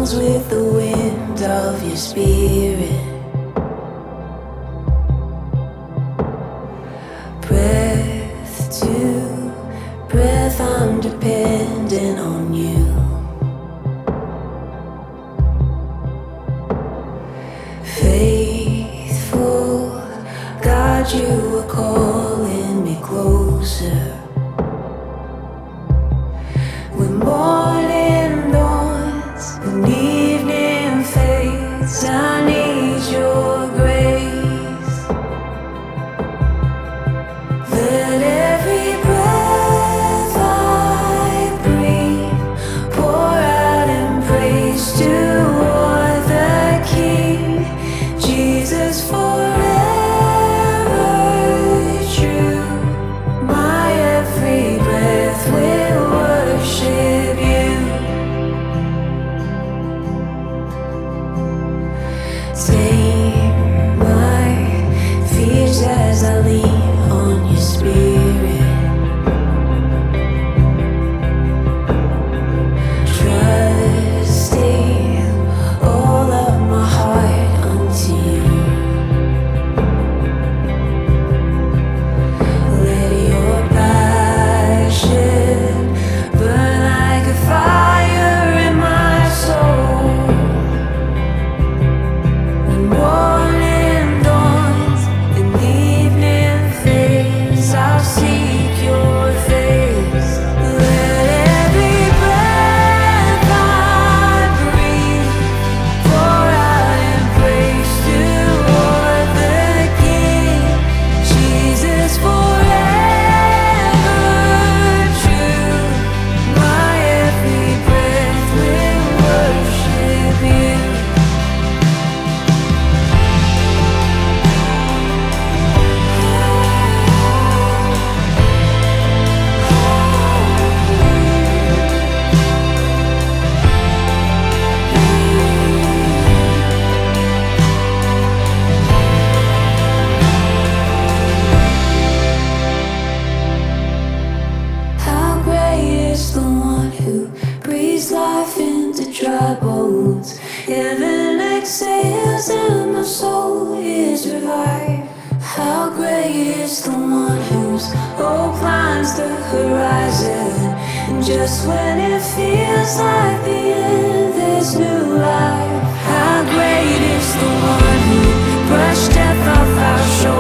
songs with the wind of your spirit. Breath to breath, I'm dependent on you. Faithful God, you are calling me closer. When morning dawns and evening fades, I need your grace. Let every breath I breathe pour out in praise toward the King, Jesus forever true. My every breath will worship you. Tame my fears as I lean on your spirit. Trusting all of my heart unto you. Let your passion burn like a fire in my soul. When morning dawns and evening fades, I'll seek your face. Let every breath I breathe pour out in praise toward the King, Jesus forever true. My every breath will worship you. How great is the one who breathes life into dry bones. Heaven exhales and my soul is revived. How great is the one whose hope climbs the horizon. And just when it feels like the end, there's new life. How great is the one who brushed death off our shoulders.